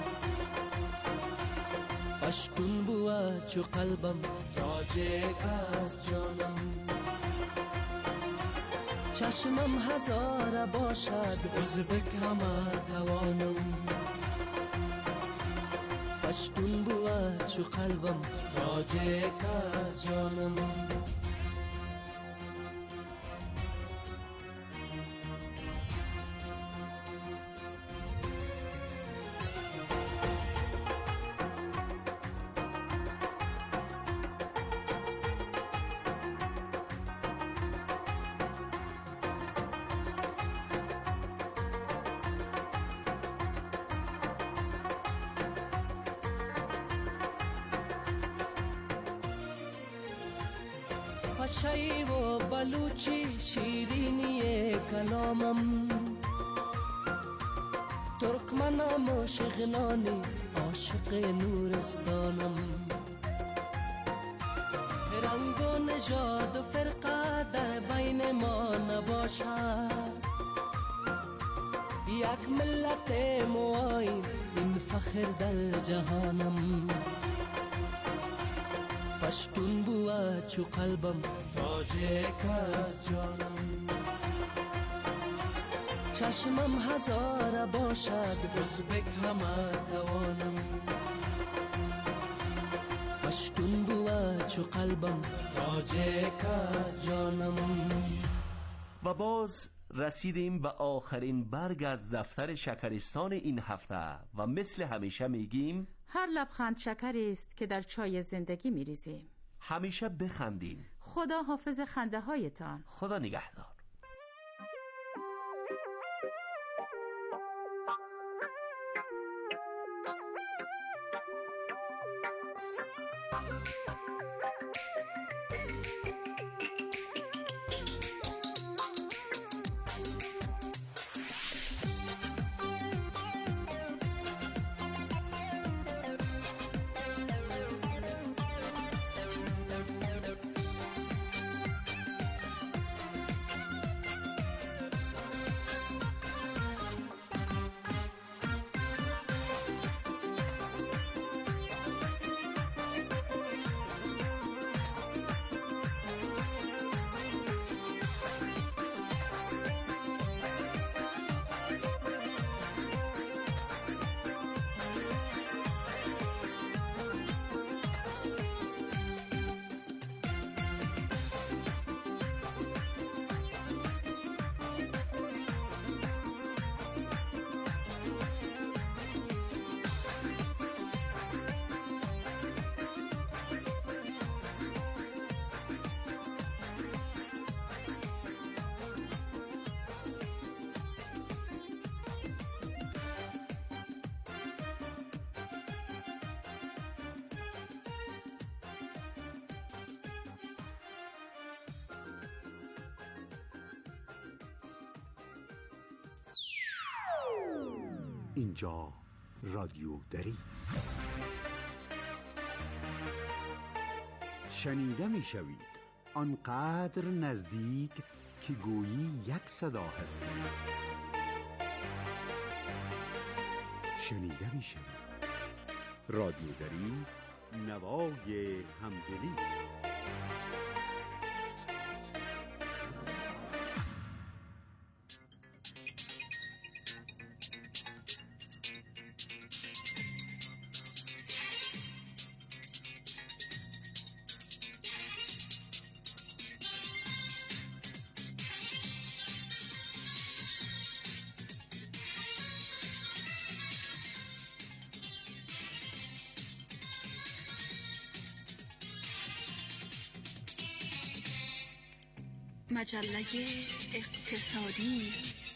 پشتون بود چو قلبم تاجک از جانم، چشمم هزار باشد ازبک همه توانم. پشتون بود چو قلبم تاجک از جانم. فشی و بلوچی شیرینی کلامم، ترکمنم و شغنانی عاشق نورستانم. رنگ و نژاد و فرقه در بین ما نباشد، یک ملت مواییم این فخر در جهانم. پشتون بوا چو قلبم تاجک از جانم، چشمم هزار باشد ازبک همه توانم. پشتون بوا چو قلبم تاجک از جانم. و باز رسیدیم به آخرین برگ از دفتر شکرستان این هفته و مثل همیشه میگیم هر لبخند شکری است که در چای زندگی میریزیم. همیشه بخندین. خدا حافظ خنده هایتان. خدا نگهدار. اینجا رادیو دری است. شنیده می شوید آنقدر نزدیک که گویی یک صدا هستید. شنیده می شوید رادیو دری، نوای همدلی. مجله اقتصادی.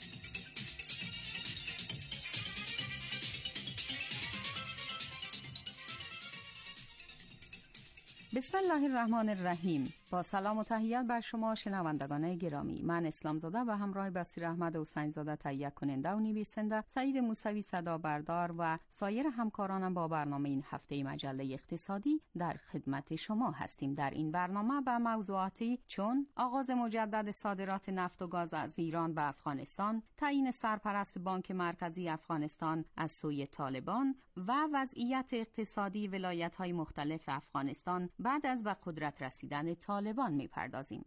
بسم الله الرحمن الرحیم. با سلام و تحیت بر شما شنوندگان گرامی، من اسلام زاده و همراه بصیر احمد حسین زاده تهیه کننده و نویسنده سعید موسوی صدا بردار و سایر همکارانم با برنامه این هفته مجله اقتصادی در خدمت شما هستیم. در این برنامه به موضوعاتی چون آغاز مجدد صادرات نفت و گاز از ایران به افغانستان، تعیین سرپرست بانک مرکزی افغانستان از سوی طالبان و وضعیت اقتصادی ولایت‌های مختلف افغانستان بعد از به قدرت رسیدن طالبان می‌پردازیم.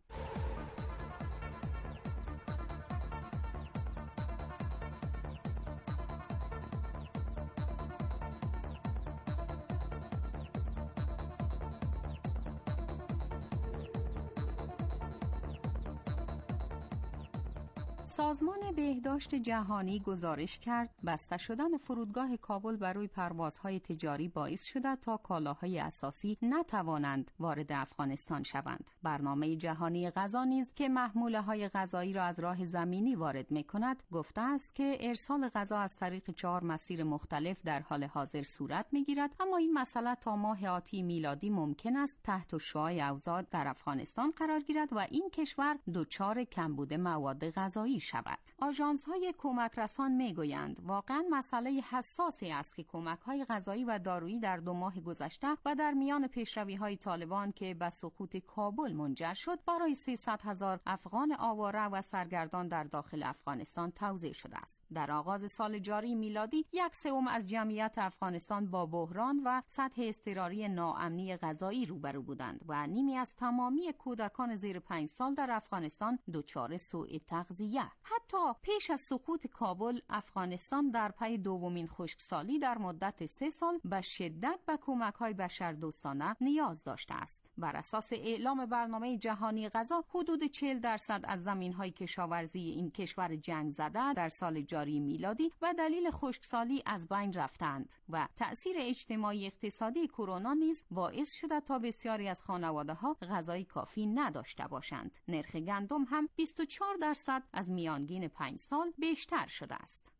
سازمان بهداشت جهانی گزارش کرد بسته شدن فرودگاه کابل برای پروازهای تجاری باعث شده تا کالاهای اساسی نتوانند وارد افغانستان شوند. برنامه جهانی غذا نیز که محموله‌های غذایی را از راه زمینی وارد می‌کند، گفته است که ارسال غذا از طریق چهار مسیر مختلف در حال حاضر صورت می‌گیرد، اما این مسئله تا ماه آتی میلادی ممکن است تحت شعاع اوضاع در افغانستان قرار گیرد و این کشور دچار کمبود مواد غذایی شود. آژانس‌های کمک رسان میگویند واقعا مسئله حساسی است که کمک‌های غذایی و دارویی در دو ماه گذشته و در میان پیشروی‌های طالبان که به سقوط کابل منجر شد برای سیصد هزار افغان آواره و سرگردان در داخل افغانستان توزیع شده است. در آغاز سال جاری میلادی یک سوم از جمعیت افغانستان با بحران و سطح اضطراری ناامنی غذایی روبرو بودند و نیمی از تمامی کودکان زیر پنج سال در افغانستان دچار سوء تغذیه. حتی پیش از سقوط کابل، افغانستان در پی دومین خشکسالی در مدت سه سال به شدت به کمک‌های بشردوستانه نیاز داشته است. بر اساس اعلام برنامه جهانی غذا، حدود چهل درصد از زمین‌های کشاورزی این کشور جنگ زده در سال جاری میلادی و دلیل خشکسالی از بین رفتند و تأثیر اجتماعی اقتصادی کرونا نیز باعث شده تا بسیاری از خانواده‌ها غذای کافی نداشته باشند. نرخ گندم هم بیست و چهار درصد از میانگین پنج سال بیشتر شده است.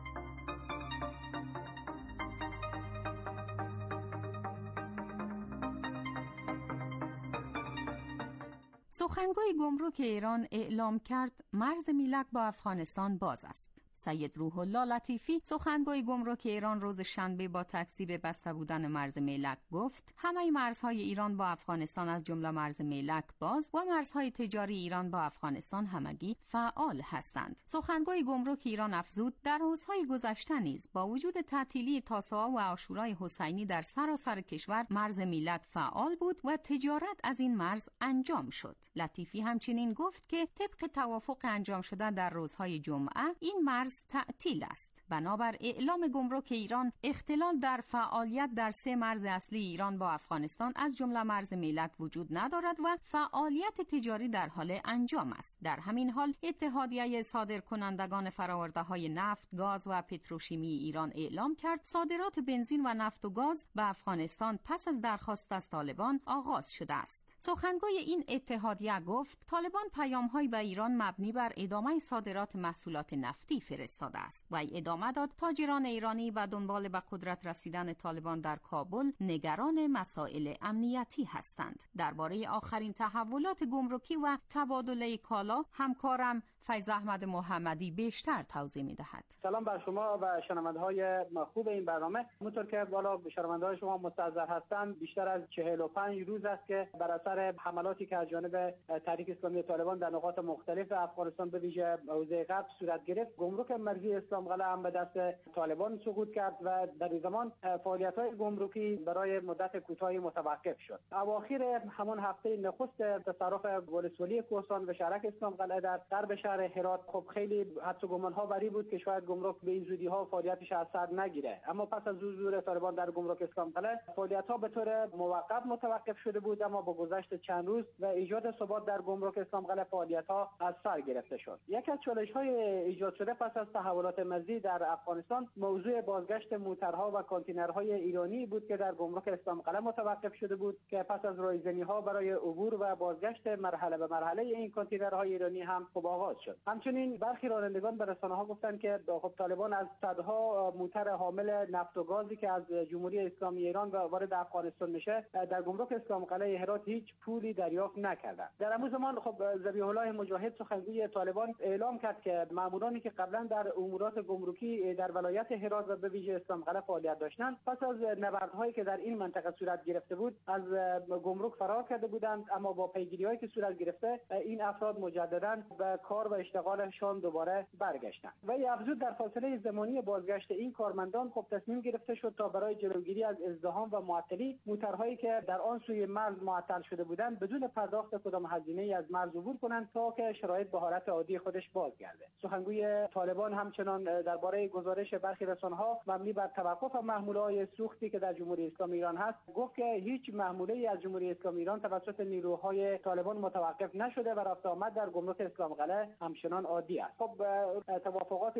سخنگوی گمرک ایران اعلام کرد مرز میلک با افغانستان باز است. سید روح الله لطیفی سخنگوی گمرک ایران روز شنبه با تکذیب بسته بودن مرز میلک گفت همه مرزهای ایران با افغانستان از جمله مرز میلک باز و مرزهای تجاری ایران با افغانستان همگی فعال هستند. سخنگوی گمرک ایران افزود در روزهای گذشته نیز با وجود تعطیلی تاسوعا و عاشورای حسینی در سراسر کشور مرز میلک فعال بود و تجارت از این مرز انجام شد. لطیفی همچنین گفت که طبق توافق انجام شده در روزهای جمعه این مرز تعطیل است. بنابر اعلام گمرک ایران، اختلال در فعالیت در سه مرز اصلی ایران با افغانستان از جمله مرز میلک وجود ندارد و فعالیت تجاری در حال انجام است. در همین حال اتحادیه صادرکنندگان فرآورده‌های نفت، گاز و پتروشیمی ایران اعلام کرد صادرات بنزین و نفت و گاز به افغانستان پس از درخواست از طالبان آغاز شده است. سخنگوی این اتحادیه گفت طالبان پیام‌های به ایران مبنی بر ادامه صادرات محصولات نفتی فرستاده است و ادامه داد تاجران ایرانی به دنبال به قدرت رسیدن طالبان در کابل نگران مسائل امنیتی هستند. درباره آخرین تحولات گمرکی و تبادله کالا همکارم فیض احمد محمدی بیشتر توضیح می‌دهد. سلام بر شما و شنونده‌های خوب این برنامه. همونطور که بالا شنونده‌های شما مستحضر هستند، بیشتر از چهل و پنج روز است که بر اثر حملاتی که از جانب تحریک اسلامی طالبان در نقاط مختلف افغانستان به ویژه حوزه غرب صورت گرفت، گمرک مرزی اسلام قلعه هم به دست طالبان سقوط کرد و در این زمان فعالیت‌های گمرکی برای مدت کوتاهی متوقف شد. اواخر همان هفته نخست تصرف ولسوالی کوهستان و شهرک اسلام قلعه در غرب شهر هرات، خب خیلی حدس و گمان‌ها بری بود که شاید گمرک به این زودی‌ها فعالیتش از سر نگیره، اما پس از ظهور طالبان در گمرک اسلام قلعه فعالیت‌ها به طور موقت متوقف شده بود، اما با گذشت چند روز و ایجاد ثبات در گمرک اسلام قلعه فعالیت‌ها از سر گرفته شد. یکی از چالش‌های ایجاد شده پس از تحولات مرزی در افغانستان موضوع بازگشت موترها و کانتینرهای ایرانی بود که در گمرک اسلام قلعه متوقف شده بود که پس از رایزنی‌ها برای عبور و بازگشت مرحله به مرحله این کانتینرهای ایرانی هم خب آغاز شد. همچنین برخی رانندگان به رسانه‌ها گفتند که خب طالبان از صدها موتر حامل نفت و گازی که از جمهوری اسلامی ایران وارد افغانستان میشه در گمرک اسلام قلعه هرات هیچ پولی دریافت نکردند. در همون زمان خب ذبیح الله مجاهد سخنگوی طالبان اعلام کرد که مامورانی که قبلا در امورات گمرکی در ولایت هرات و به ویژه اسلام قلعه فعالیت داشتند، پس از نبردهایی که در این منطقه صورت گرفته بود از گمرک فرار کرده بودند، اما با پیگیری‌هایی که صورت گرفته این افراد مجدداً به کار و اشتغالشان دوباره برگشتند. و افزود در فاصله زمانی بازگشت این کارمندان خب تصمیم گرفته شد تا برای جلوگیری از ازدحام و معطلی موترهایی که در آن سوی مرز معطل شده بودند بدون پرداخت کدام هزینه‌ای از مرز عبور کنند تا که شرایط به حالت عادی خودش بازگرده. سخنگوی طالبان همچنان درباره گزارش برخی رسانه‌ها مبنی بر توقف محموله‌های سوختی که در جمهوری اسلامی ایران هست گفت که هیچ محموله‌ای از جمهوری اسلامی ایران توسط نیروهای طالبان متوقف نشده و رفت آمد در گمرک اسلام قلعه همچنان عادی است. خب توافقات